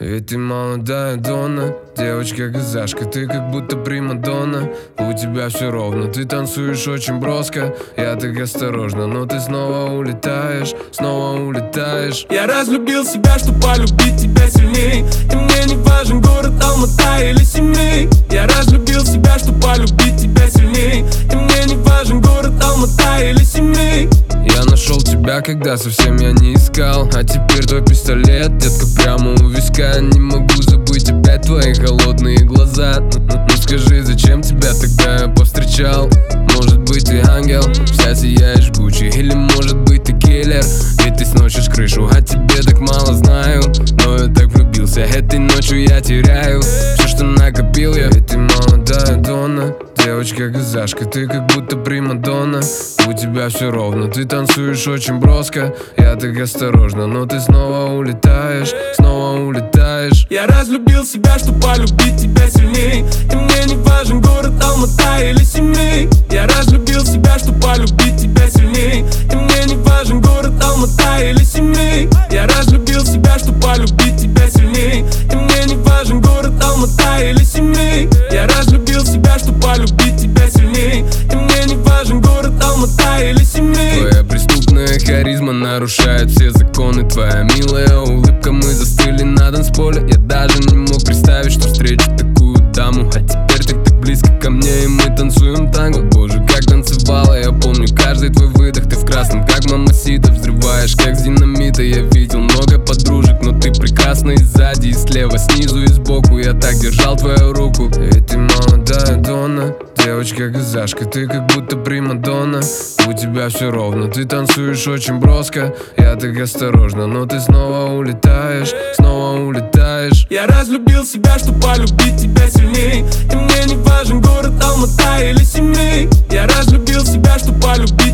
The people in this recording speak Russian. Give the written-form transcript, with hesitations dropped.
Ведь ты молодая Донна, девочка-казашка, ты как будто примадонна. У тебя все ровно, ты танцуешь очень броско. Я так осторожно, но ты снова улетаешь, снова улетаешь. Я разлюбил себя, чтоб полюбить тебя сильней. Ты мне не важен город Алмата или Семей. Я разлюбил себя, чтоб полюбить тебя сильней. Ты мне не важен город Алмата или Семей. Я нашел тебя, когда совсем я не искал. А теперь твой пистолет, детка, прямо у виска. Не могу забыть опять твои холодные глаза. Ну скажи, зачем тебя тогда я повстречал? Может быть ты ангел, вся сияешь жгучий. Или может быть ты киллер, ведь ты сносишь крышу. О тебе так мало знаю, но я так влюбился. Этой ночью я теряю все, что накопил я. Ведь ты молодая Донна, девочка-казашка, ты как будто примадонна. У тебя все ровно, ты танцуешь очень броско. Я так осторожно, но ты снова улетаешь, снова улетаешь. Я разлюбил себя, чтоб полюбить тебя сильней. Ты мне не важен город Алмата или Семей. Я разлюбил себя, чтоб полюбить тебя сильней. Ты мне не важен город Алмата или Семей. Я разлюбил себя, чтоб полюбить тебя сильней. Ты мне не важен город Алмата или Семей. Я разлюбил себя, чтоб полюбить тебя сильней. Ты мне не важен город Алмата или Семей. Твоя преступная харизма нарушает все законы. Твоя милая улыбка, мы застыли на танцполе. Я даже не мог представить, что встречу такую даму. А теперь ты так близко ко мне, и мы танцуем танго. Боже, как танцевала, я помню каждый твой выдох. Ты в красном, как мамасита, взрываешь, как с динамита. Я видел много подружек, но ты прекрасна и сзади, и слева, снизу и сбоку. Я так держал твою руку. Ведь ты молодая Донна, девочка-казашка, ты как будто примадонна. У тебя все ровно, ты танцуешь очень броско. Я так осторожно, но ты снова улетаешь, снова улетаешь. Я разлюбил себя, чтоб полюбить тебя сильней. Ты мне не важен город Алмата или Семей. Я разлюбил себя, чтоб полюбить